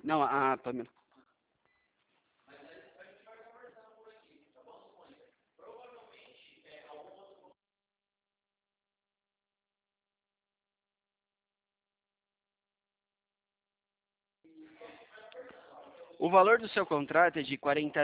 Não, a Pamela. O valor do seu contrato é de R$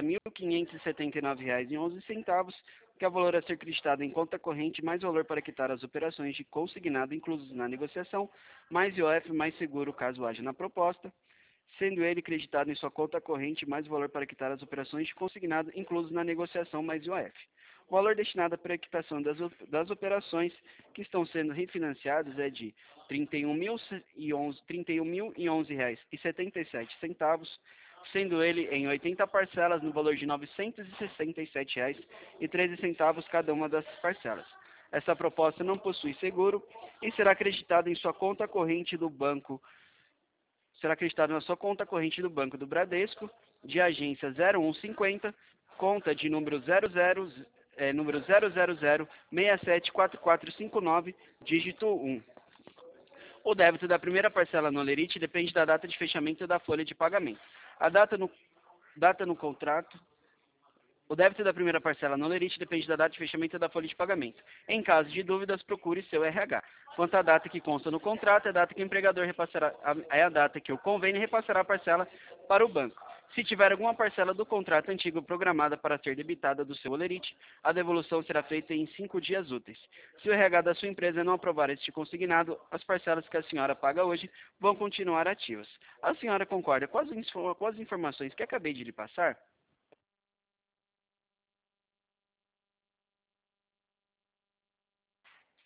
40.579,11, que é o valor a ser creditado em conta corrente, mais valor para quitar as operações de consignado inclusos na negociação, mais IOF mais seguro caso haja na proposta, sendo ele creditado em sua conta corrente, mais o valor para quitar as operações de consignado inclusos na negociação, mais IOF. O valor destinado para a quitação das operações que estão sendo refinanciadas é de R$ 31.011,77, sendo ele em 80 parcelas no valor de R$ 967,13 cada uma das parcelas. Essa proposta não possui seguro e será acreditada em sua conta corrente do banco será acreditado na sua conta corrente do Banco do Bradesco, de agência 0150, conta de número 000674459, dígito 1. O débito da primeira parcela no Olerite depende da data de fechamento da folha de pagamento. A data no contrato O débito da primeira parcela no Olerite depende da data de fechamento da folha de pagamento. Em caso de dúvidas, procure seu RH. Quanto à data que consta no contrato, é a data que o empregador repassará, é a data que o convênio repassará a parcela para o banco. Se tiver alguma parcela do contrato antigo programada para ser debitada do seu Olerite, a devolução será feita em 5 dias úteis. Se o RH da sua empresa não aprovar este consignado, as parcelas que a senhora paga hoje vão continuar ativas. A senhora concorda com as informações que acabei de lhe passar?